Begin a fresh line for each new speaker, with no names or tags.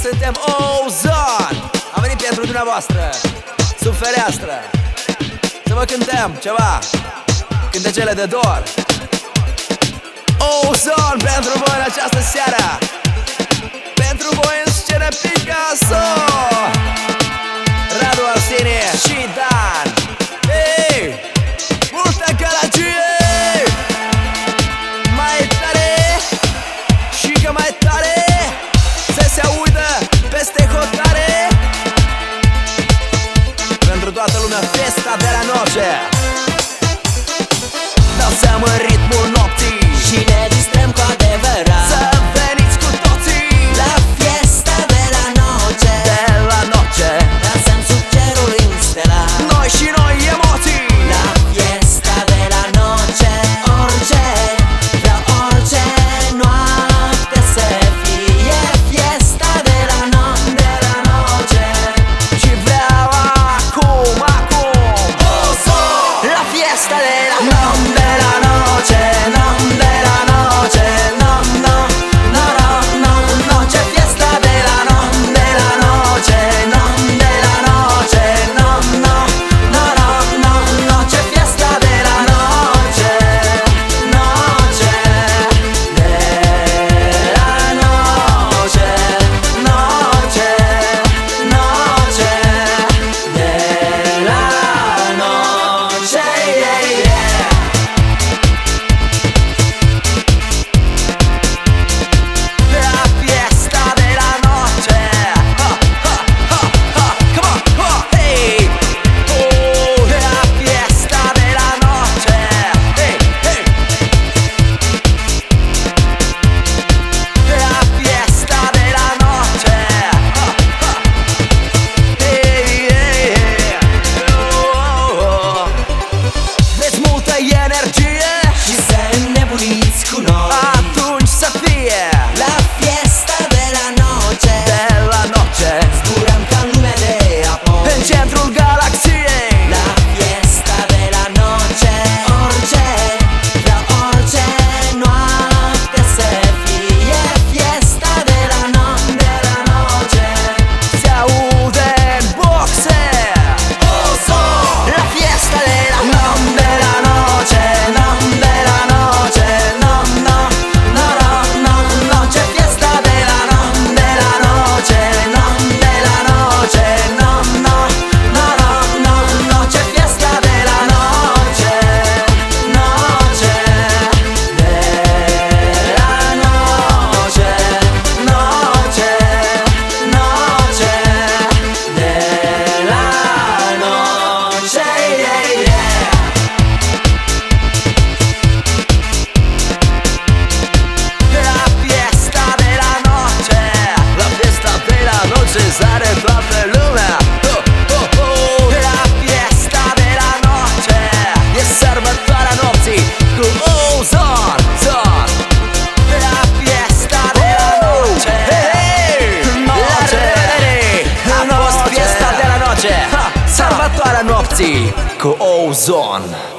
suntem Ozone. Am venit pentru dumneavoastră, sub fereastră, să vă cântăm ceva, cântecele de dor. Ozone pentru voi în această seară, pentru voi în scenă Picasso, Radu Arsenie și Dan. Hey, multă gălăgie, mai tare și că mai tare, să se audă peste hotare. Pentru toată lumea festa de la noche, dansăm în ritmul nopții
și ne distrăm cu adevărat.
Să veniți cu toții
la fiesta de la noche,
de la noche.
dansăm sub cerul înstelat.
Noi și noi emoții
La fiesta de la noche, orice, vreau orice noapte să fie fiesta de la noche.
și vreau acum,
Ozone, la fiesta de la noche, de la noche, de la noche, noche, fiesta de la noche, de la noche, de la noche, noche, fiesta de la noche, noche, de la noche, noche, de la noche, yeah, yeah.
la fiesta de la noche. Come on, hey. Oh, la fiesta de la noche. Hey, hey. La fiesta de la noche. Hey, hey, hey. Oh. Veți multă energie
Și să înnebuniți cu noi
atunci să fie
la fiesta de la noche.
de la noche.
Zburăm ca în lume de apoi
În centrul galaxiei
la fiesta de la noche, orice, vreau orice noapte să fie fiesta de la noche.
se aude în boxe.
Ozone, la fiesta de la noche, de la noche, de la noche, noche, fiesta de la noche, de la noche, de la noche, noche, fiesta de la noche, noche, de la noche, noche, de la noche, yeah, yeah.
La fiesta de la noche. La fiesta de la noche sare toată lumea. La fiesta de la noche e sărbătoarea nopții cu Ozone, Zone. La fiesta de la noche. La revedere. A fost fiesta de la noche, sărbătoarea nopții cu Ozone.